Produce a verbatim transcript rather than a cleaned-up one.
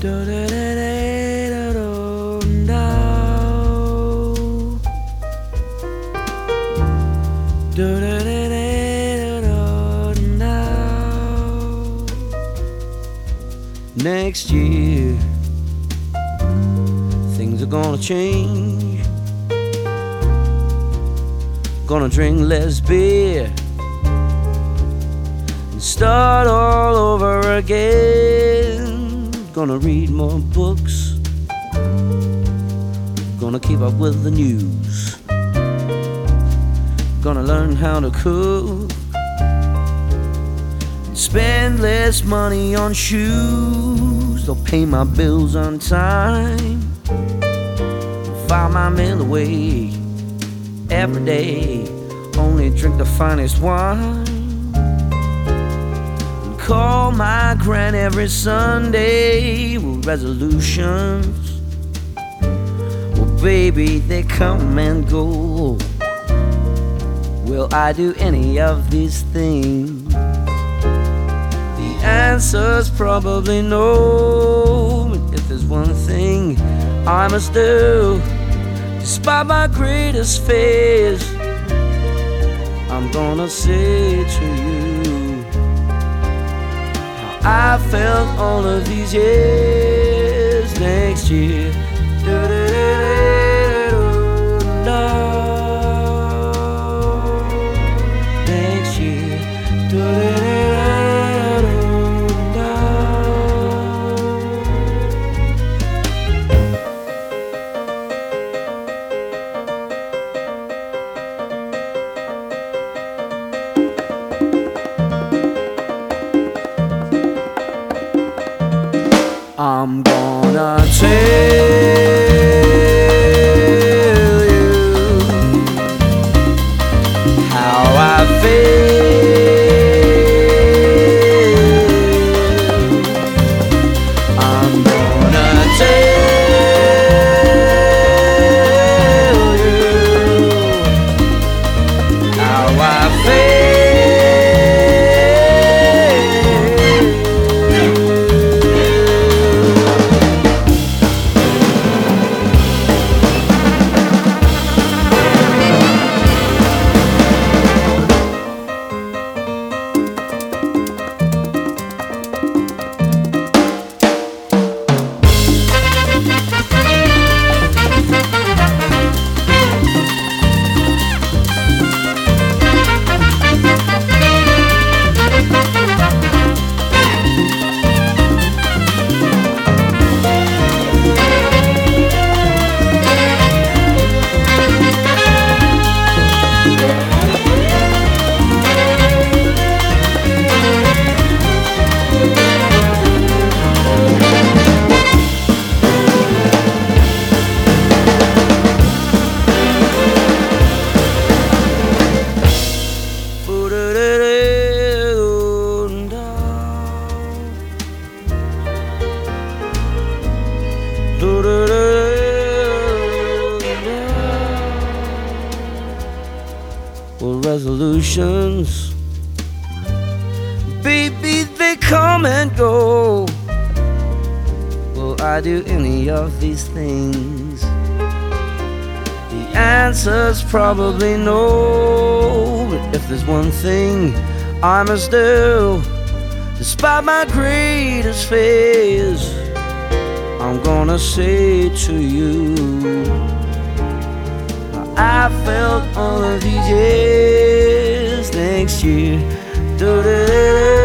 Next year, things are gonna change. Gonna drink less beer and start all over again. Gonna read more books. Gonna keep up with the news. Gonna learn how to cook. Spend less money on shoes. They'll pay my bills on time. File my mail away every day. Only drink the finest wine. And call my gran every Sunday with resolutions. Well, baby, they come and go. Will I do any of these things? The answer's probably no. But if there's one thing I must do, despite my greatest fears, I'm gonna say to you how I felt all of these years. Next year, next year. I'm gonna tell you how I feel. I'm gonna tell you how I feel. Well, resolutions, baby, they come and go. Will I do any of these things? The answer's probably no. But if there's one thing I must do, despite my greatest fears, I'm gonna say to you how I felt all of these years. Next year, do-do-do-do.